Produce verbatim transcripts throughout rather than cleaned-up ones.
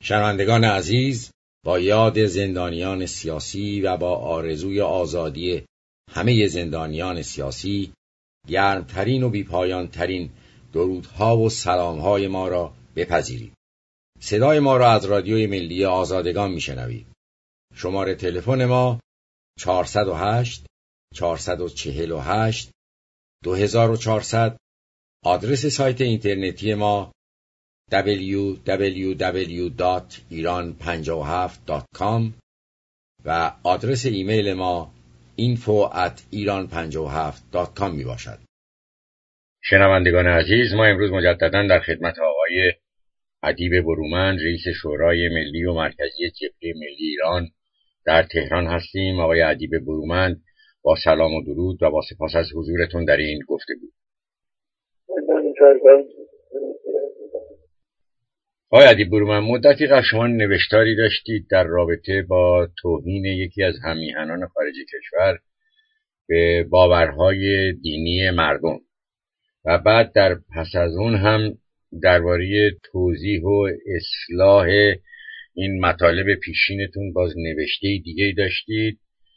شنوندگان عزیز، با یاد زندانیان سیاسی و با آرزوی آزادی همه زندانیان سیاسی، گرمترین و بیپایانترین درودها و سلامهای ما را بپذیرید. صدای ما را از رادیوی ملی آزادگان میشنوید. شماره تلفن ما چهارصد و هشت چهارصد و چهل و هشت دو هزار و چهارصد. آدرس سایت اینترنتی ما دبلیو دبلیو دبلیو دات ایران پنجاه و هفت دات کام و آدرس ایمیل ما اینفو ات ایران پنجاه و هفت دات کام می باشد. شنوندگان عزیز، ما امروز مجددا در خدمت آقای ادیب برومند، رئیس شورای ملی و مرکزی جبهه ملی ایران در تهران هستیم. آقای ادیب برومند، با سلام و درود و با سپاس از حضورتون در این گفتگو. آقای ادیب برومند، مدتی قبل شما نوشتاری داشتید در رابطه با توهین یکی از هم‌میهنان خارج کشور به باورهای دینی مردم و بعد در پس از اون هم درباره توضیح و اصلاح این مطالب پیشینتون باز نوشته دیگه داشتید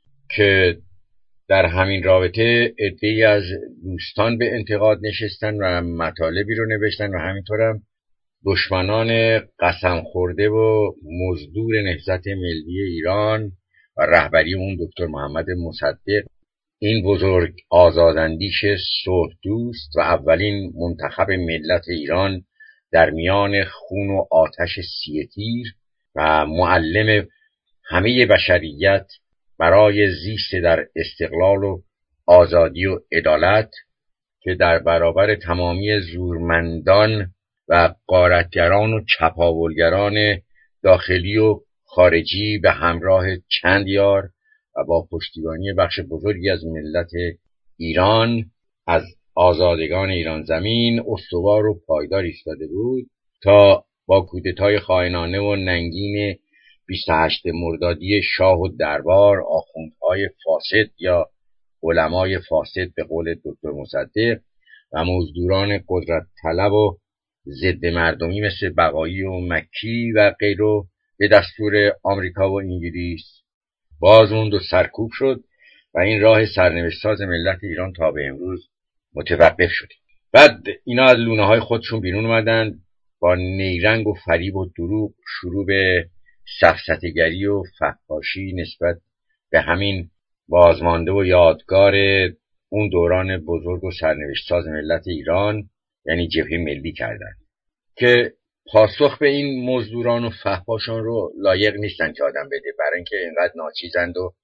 که در همین رابطه عده‌ای از دوستان به انتقاد نشستن و مطالبی رو نوشتن و همینطور هم دشمنان قسم خورده و مزدور نهضت ملی ایران و رهبری اون دکتر محمد مصدق، این بزرگ آزاداندیش صلح دوست و اولین منتخب ملت ایران در میان خون و آتش سیه تیر و معلم همه بشریت برای زیست در استقلال و آزادی و عدالت، که در برابر تمامی زورمندان و غارتگران و چپاولگران داخلی و خارجی به همراه چند یار و با پشتیبانی بخش بزرگی از ملت ایران از آزادگان ایران زمین استوار و پایدار ایستاده بود تا با کودتای خائنانه و ننگین بیست و هشتم مردادی شاه و دربار، آخوندهای فاسد یا علمای فاسد به قول دکتر مصدق و مزدوران قدرت طلب و ضد مردمی مثل بقایی و مکی و غیره به دستور آمریکا و انگلیس باز موند و سرکوب شد و این راه سرنوشت ساز ملت ایران تا به امروز متوقف شد. بعد اینا از لونه های خودشون بیرون اومدن، با نیرنگ و فریب و دروغ شروع به سفسطه‌گری و فحاشی نسبت به همین بازمانده و یادگار اون دوران بزرگ و سرنوشت ساز ملت ایران یعنی جبهه ملی کردن که پاسخ به این مزدوران و فحاشان رو لایق نیستن که آدم بده، برای اینکه اینقدر ناچیزند و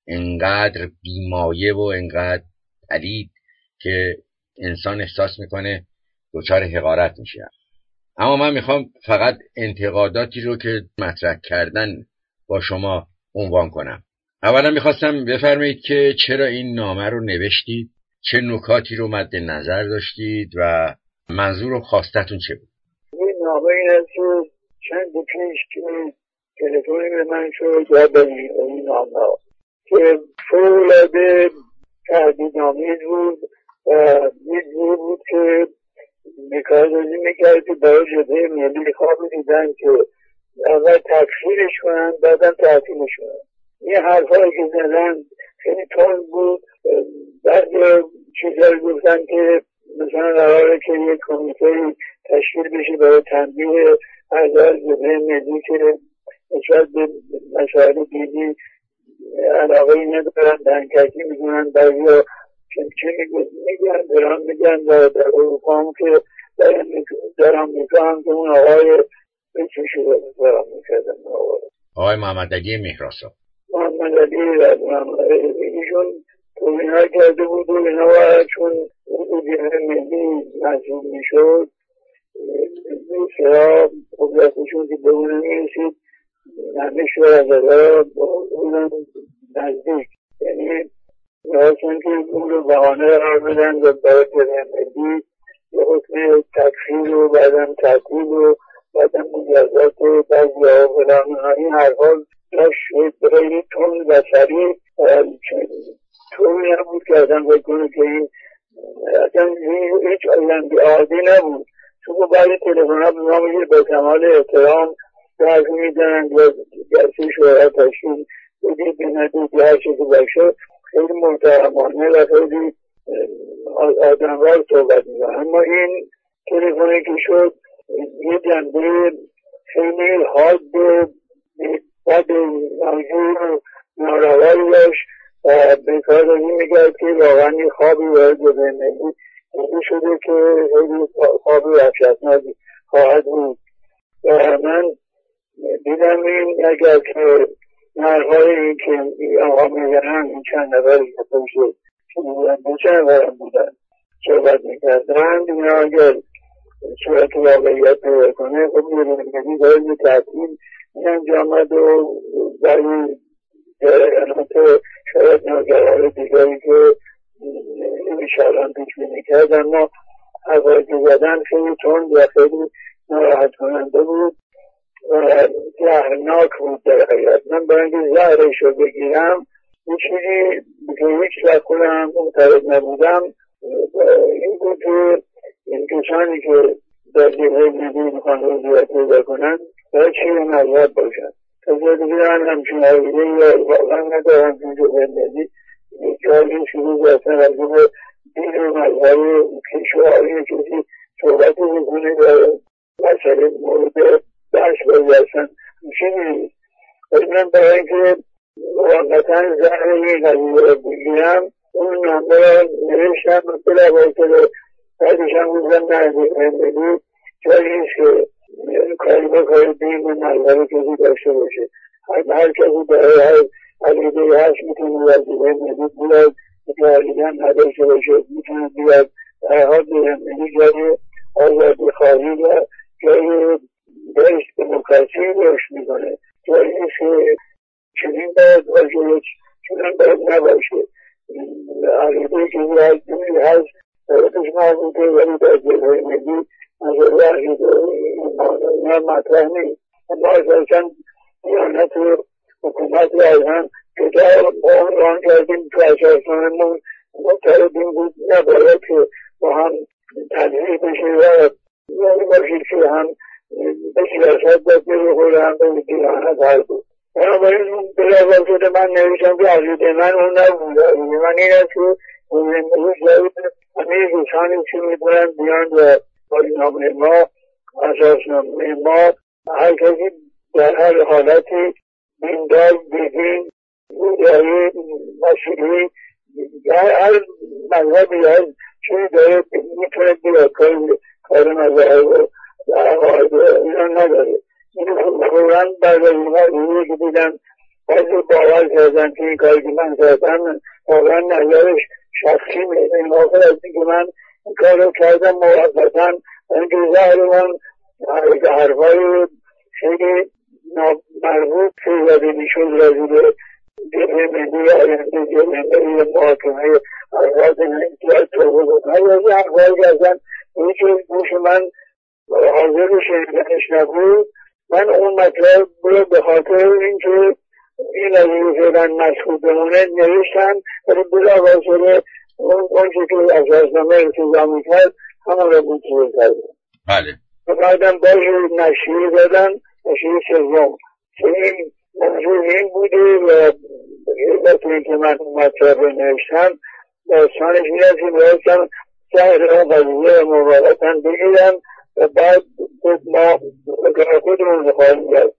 اینقدر بیمایه و اینقدر پلید که انسان احساس میکنه دچار حقارت میشه. اما من میخوام فقط انتقاداتی رو که مطرح کردن با شما عنوان کنم. اولا میخواستم بفرمایید که چرا این نامه رو نوشتید، چه نکاتی رو مد نظر داشتید و منظور و خواستتون چه بود؟ این نامه این است که چند پیش که تلفنی به من شد و به این نامه که فولاده تهدیدآمیز بود و یک جور بود که میکاردازی میکرد که برای جبهه ملی خواب دیدن که اول تکفیرش کنن بعدم تعطیلش کنن. این حرفایی که زدن خیلی تند بود. بعد چیزایی گفتن که مثلا قراره که یک کمیته تشکیل بشه برای تنبیه اعضای جبهه ملی که نسبت به مسائل دینی علاقه‌ای ندارن، دهنکجی میکنن، بعضیا چه میگن درام میگن و در اروپا هم که در امریکا هم که اون آقای بچوشی رو درام میکردن. آقای محمد علی مهراسا محمد علی ایشون توهین‌ها کرده بود و اینا چون جبهه ملی محسوب میشد سرا قدرتشون که به اون میرسید همه شوهردارا اون نزدیک، یعنی می‌خواستن که اون رو بهانه قرار بدن و برای جبهه ملی یه حکم تکفیر و بعدم تعطیل و بعدم مجازات بعضی‌ها و فلان این حرفا داشت خیلی تند و سریع طوری نبود که آدم فکر کنه که این اصلا هیچ عادی نبود. چون بعضی تلفن‌ها به ما میگه با کمال احترام درد میدن یا جلسه شورای تشکیل بدید بندید یا هر چیزی باشه خیلی محترمانه و خیلی آدموار صحبت میکنن. اما این تلفنی که شد یه جنبه خیلی حاد بد موجود و ناروایی داشت و به کار داری میگرد که واقعا یه خوابی باید به ملی دیده شده که خیلی خوابی وحشتناکی خواهد بود. و من دیدم این اگر که نرهای این که آقا میگرن این چند نفری که پشت که بودن دو چند نفرم بودن صحبت میکردن اینا اگر صورت واقعیت پیدا کنه خب میرونگی باید یه تعطیل این انجامد و برای جرانات شاید ناگرار دیگری که ایشالان پیش بینی کرد. اما حوایی که زدن خیلی تند و خیلی ناراحت کننده بود و زهرناک بود در حقیقت. من برای اینکه زهرش رو بگیرم یه چیزی که هیچ وقت خودم معترض نبودم این بود که این کسانی که در جبهه ملی میخوان وضعیت پیدا کنن باید چیز مذهب باشن. تازه دیگه من همچین عقیده یا واقعا ندارم که جبهه ملی جایی شروع اصلا از اون دین و مذهب کشوری کسی صحبت میکنه و مسئله مورد بحث باید اصلا میشه نیست. ولی من برای اینکه واقعا زهر این قضیه رو بگیرم اون نامه را نوشتم و بلواسطه بعدش هم بودم نرده ملی جایی نیست که کاری با کار دین و مذهب کسی داشته باشه. هر کسی برای هر عقیده هست میتونه وظیفه ملی بیاد که عقیده هم نداشته باشه میتونه بیاد در حال ملی جای آزادی خواهی و جای بهش دموکراسی روش میکنه. جایی نیست که چنین باید باشه چنین باید نباشه. عقیده که باید دونی هست باید مربوطه ولی در جبهه ملی نظر عقیده اینا مطرح نیست. اما اساسا دیانت حکومت رو از هم جدا عنوان کردیم که اساسانمون معترضین بود نباید که با هم تنظیم بشه و یعنی باشید که هم به سیاست باید بخوره هم به دیانت هر بود. بنابراین بلواسطه من نوشتم که عقیده من اون نبود. عقیده من این است که امروز باید همه کسانی که میتونن بیان و نامه ما اساسنامه ما هر کسی در هر حالتی دیندار بدین داره مسئولی هر مذهبی هر چیزی داره میتونه بیاد کار مذهب و عقاید اینا نداره. این فوراً بعد از اینها روی که دیدم بعضی باور کردن که این کاری که من کردم واقعا نظرش شخصی میده. این واقع از این که من این کار رو کردم موقتا اینکه زهر من حرفای خیلی مربوط پیوده میشد راجع به جبهه ملی آینده جبهه ملی محاکمه افراد انتظار توبه بکنه یا یه حرفایی که اصلا هیچ گوش من حاضر رو شنیدنش نبود. من اون مطلب رو به خاطر اینکه این از این فعلا مشغول بمونه نوشتم ولی بلافاصله اون چه که اساسنامه التزام میکرد همون رو بود چیز کردم. بله. و بعدم باز نشریه دادم نشریه سوم که این موضوع این بوده و علت این که من مطلب رو نوشتم داستانش این است که می‌خواستم سهر اون قضیه رو موقتا بگیرم و بعد ما خودمون بخواهیم کرد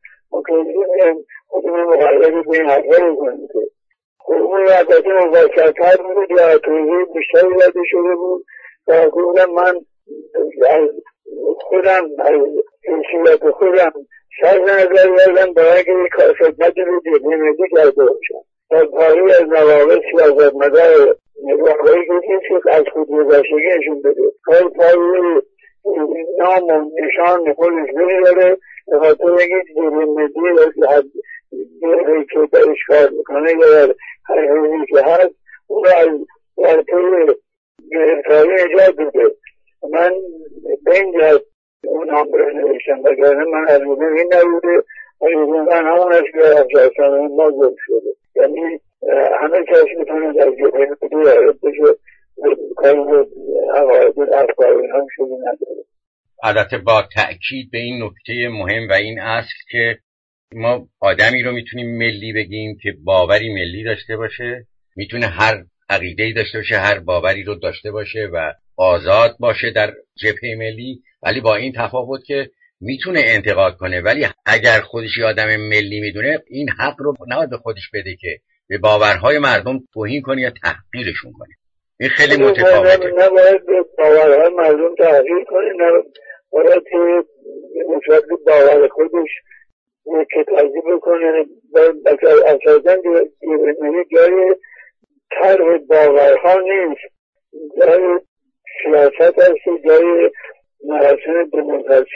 خودمون مقرر به این حرفا رو کنیم که خودمون رو البته مفصل‌تر بود یا توضیح بیشتری داده شده بود و گفتم من از خودم از حیثیت خودم سر نظر بردم برای اینکه یک کار خدمتی رو جبهه ملی کرده باشم و پاری از نواقص سیاستمدار واقعی که نیست که از خود گذشتگی نشون بده کار پاری نام و نشان خودش بگذاره به خاطر اینکه جبهه ملی جبهه‌ای که درش کار میکنه یا هر حیثی که هست اون رو از در طور گرفتاری نجات بده. من به این جهت اون نام رو نوشتم وگرنه من از بوده این نبوده ولی من همون است که اساسنامه ما گم شده. یعنی همه کس میتونه در جبهه ملی وارد بشه کاری به عقاید افکار هم شده نداره. البته با تأکید به این نکته مهم و این اصل که ما آدمی رو میتونیم ملی بگیم که باوری ملی داشته باشه، میتونه هر عقیده‌ای داشته باشه، هر باوری رو داشته باشه و آزاد باشه در جبهه ملی، ولی با این تفاوت که میتونه انتقاد کنه، ولی اگر خودش آدم ملی میدونه این حق رو نباید به خودش بده که به باورهای مردم توهین کنه یا تحقیرشون کنه. این خیلی متفاوته. نباید به باورهای مردم تحقیر کنه، نباید که نسبت به باور خودش کتازی بکنه. اساسا جای طرح باورها نیست، جای سیاست هست، جای مراسم دموکراسی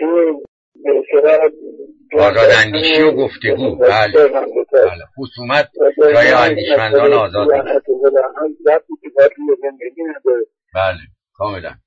آزاد اندیشی و گفتگو. بله بله، خصومت جای اندیشمندان آزاد. بله کاملا.